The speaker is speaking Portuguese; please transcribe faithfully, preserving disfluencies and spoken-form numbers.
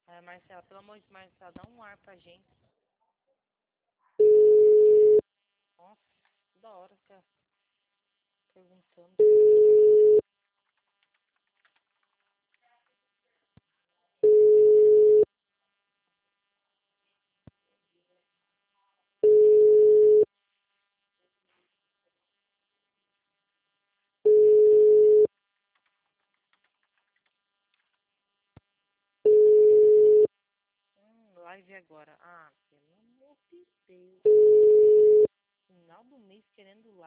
É, Marcela, pelo amor de Marcela, dá um ar pra gente. Nossa, da hora ficar perguntando. Hum, live agora. Ah, pelo amor de Deus. Final do mês querendo live.